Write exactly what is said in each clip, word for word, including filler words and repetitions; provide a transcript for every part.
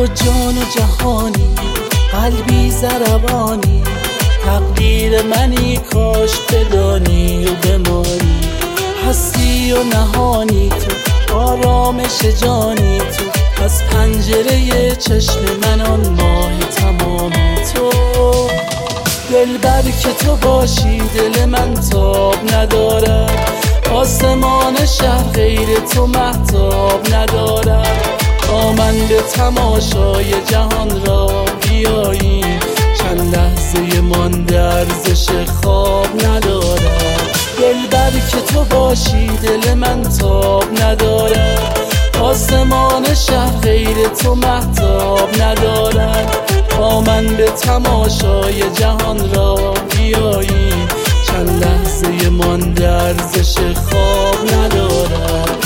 جان و جهانی، قلبی ضربانی، تقدیر منی کاش بدانی و بمانی. هستی و نهانی تو، آرامش جانی تو، از پنجره چشم من آن ماه تمامی تو. دلبر که تو باشی دل من تاب ندارد، آسمان شهر غیر تو مهتاب ندارد. با من به تماشای جهان را بیاییم، چند لحظه مانده ارزش خواب ندارد. دلبر که تو باشی دل من تاب ندارد، آسمان شهر غیر تو مهتاب ندارد. با من به تماشای جهان را بیاییم، چند لحظه مانده ارزش خواب ندارد.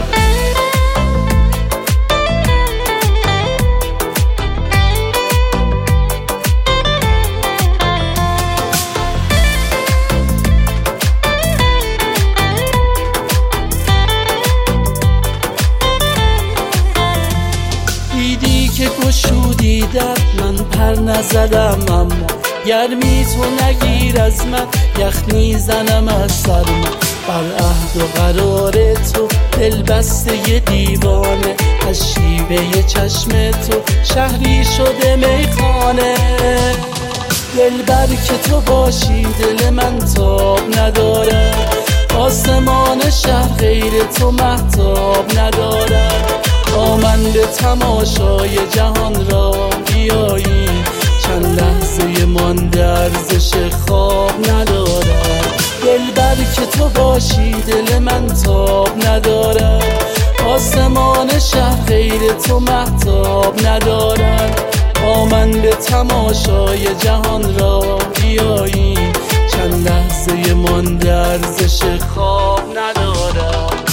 دیدی که گشودی در من پر نزدم، اما گرمی تو نگیر از من، یخنی زنم از سرم. بر عهد و قرار تو دل بسته ی دیوانه، از شیوه چشم تو شهری شده میخانه. دلبر که تو باشی دل من تاب ندارد، آسمان شهر غیر تو مهتاب ندارد. با من به تماشای جهان را بیاییم، چند لحظه مانده ارزش خواب ندارد. دلبر که تو باشی دل من تاب ندارد، آسمان شهر غیر تو مهتاب ندارد. با من به تماشای جهان را بیاییم، چند لحظه مانده ارزش خواب ندارد.